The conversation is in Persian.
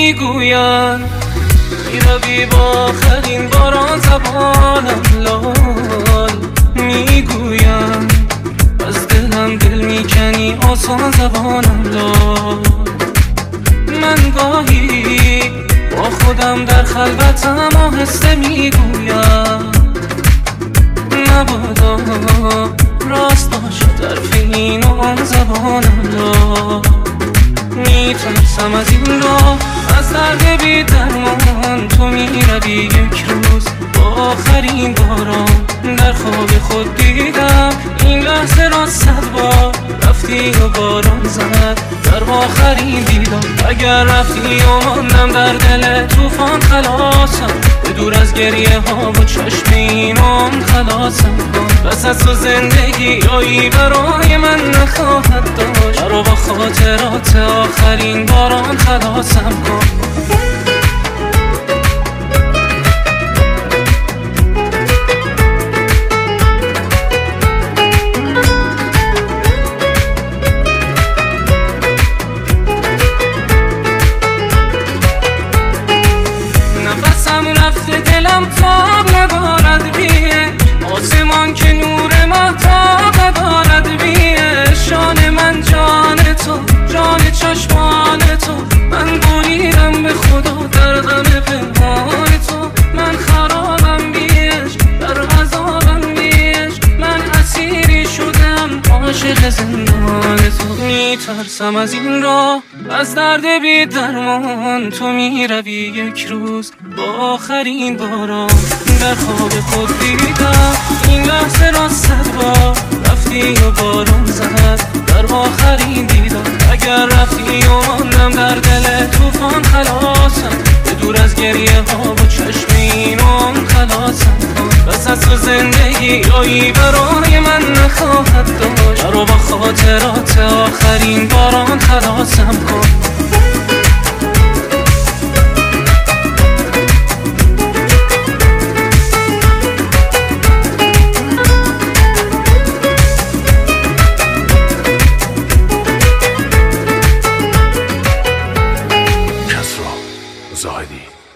میگویم میروی با آخرین باران زبانم لال میگویم از دلم دل میکنی آسان زبانم لال من گاهی با خودم در خلوتم آهسته میگویم نبادا راست باشد حرف این و آن زبانم لال میترسم از این راه از درد بی درمان تو میروی یک روز با آخرین باران در خواب خود دیدم این لحظه را 100 بار رفتی و باران زد در آخرین دیدم اگر رفتی و ماندم در دل توفان خلاصم به دور از گریه ها و چشم اینام خلاصم کن بس از تو زندگی یایی برای من نخواهد داشت برا با خاطرات آخرین باران خلاصم کن دلم تاب ندارد بیه آسمان که نور مهتاب ندارد بیه شان من جان تو جان چشمان تو من بریدم به خدا در غم پنهان تو من خرابم بیش در عذابم بیش من اسیری شدم عاشق زندان تو میترسم از این راه از درد بی درمان تو میروی یک روز با آخرین باران در خواب خود دیدم این لحظه را 100 بار رفتی و باران زد در آخرین دیدم اگر رفتی و ماندم در دل توفان خلاصم به دور از گریه ها و چشم اینام خلاصم بس از تو زندگی یایی برای من نخواهد داشت برا با خاطرات آخرین باران خلاصم کن